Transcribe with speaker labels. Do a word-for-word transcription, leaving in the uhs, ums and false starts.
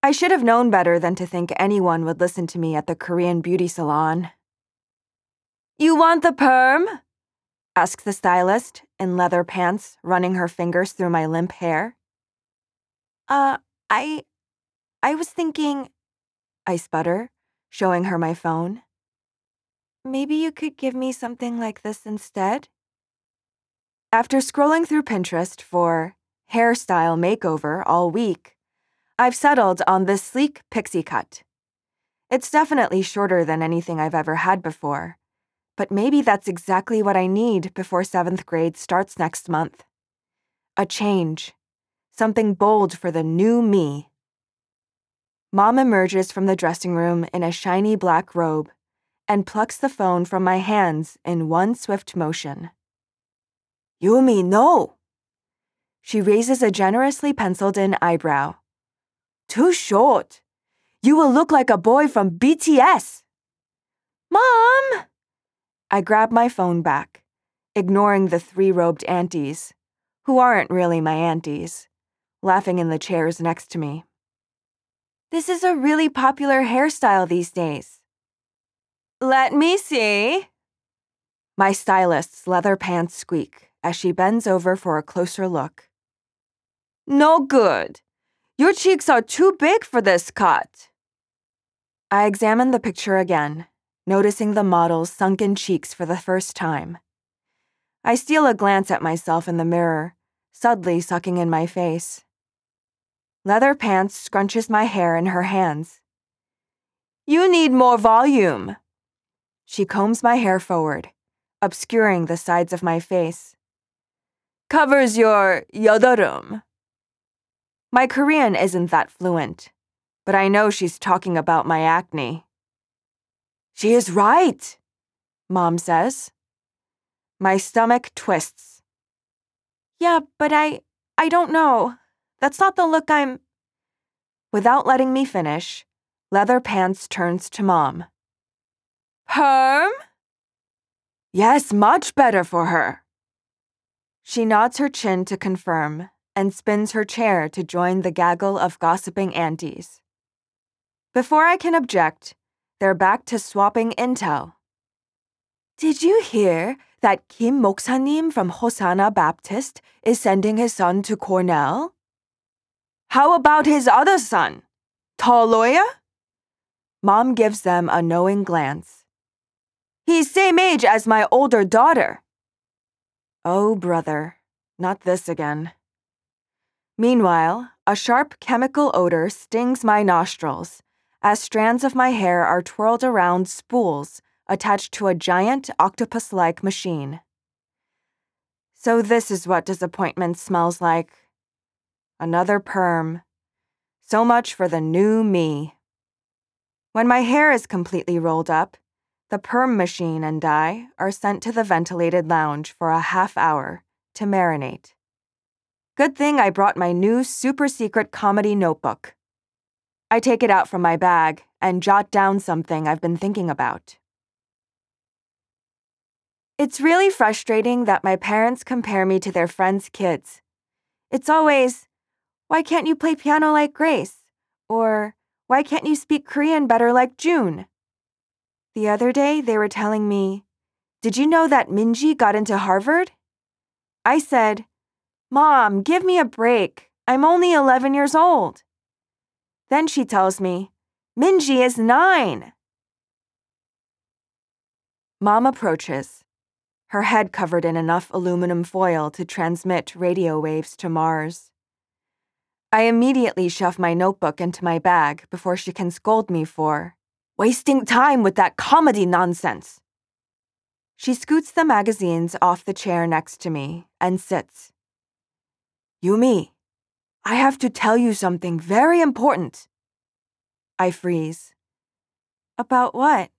Speaker 1: I should have known better than to think anyone would listen to me at the Korean beauty salon. "You want the perm?" asked the stylist, in leather pants, running her fingers through my limp hair. Uh, I... I was thinking... I sputter, showing her my phone. "Maybe you could give me something like this instead?" After scrolling through Pinterest for hairstyle makeover all week, I've settled on this sleek pixie cut. It's definitely shorter than anything I've ever had before, but maybe that's exactly what I need before seventh grade starts next month. A change. Something bold for the new me. Mom emerges from the dressing room in a shiny black robe and plucks the phone from my hands in one swift motion. "Yumi, no!" She raises a generously penciled-in eyebrow. "Too short. You will look like a boy from B T S." "Mom!" I grab my phone back, ignoring the three-robed aunties, who aren't really my aunties, laughing in the chairs next to me. "This is a really popular hairstyle these days." "Let me see." My stylist's leather pants squeak as she bends over for a closer look. "No good. Your cheeks are too big for this cut." I examine the picture again, noticing the model's sunken cheeks for the first time. I steal a glance at myself in the mirror, subtly sucking in my face. Leather Pants scrunches my hair in her hands. "You need more volume." She combs my hair forward, obscuring the sides of my face. "Covers your 여드름." My Korean isn't that fluent, but I know she's talking about my acne. "She is right," Mom says. My stomach twists. "Yeah, but I... I don't know. That's not the look I'm..." Without letting me finish, Leather Pants turns to Mom. "Perm?" "Yes, much better for her." She nods her chin to confirm and spins her chair to join the gaggle of gossiping aunties. Before I can object, they're back to swapping intel. "Did you hear that Kim Moksa님 from Hosanna Baptist is sending his son to Cornell?" "How about his other son? Tall lawyer?" Mom gives them a knowing glance. "He's same age as my older daughter." Oh, brother, not this again. Meanwhile, a sharp chemical odor stings my nostrils as strands of my hair are twirled around spools attached to a giant octopus-like machine. So this is what disappointment smells like. Another perm. So much for the new me. When my hair is completely rolled up, the perm machine and I are sent to the ventilated lounge for a half hour to marinate. Good thing I brought my new super-secret comedy notebook. I take it out from my bag and jot down something I've been thinking about. It's really frustrating that my parents compare me to their friends' kids. It's always, "Why can't you play piano like Grace?" Or, "Why can't you speak Korean better like June?" The other day, they were telling me, "Did you know that Minji got into Harvard?" I said, "Mom, give me a break. I'm only eleven years old." Then she tells me, "Minji is nine." Mom approaches, her head covered in enough aluminum foil to transmit radio waves to Mars. I immediately shove my notebook into my bag before she can scold me for wasting time with that comedy nonsense. She scoots the magazines off the chair next to me and sits. "Yumi, I have to tell you something very important." I freeze. "About what?"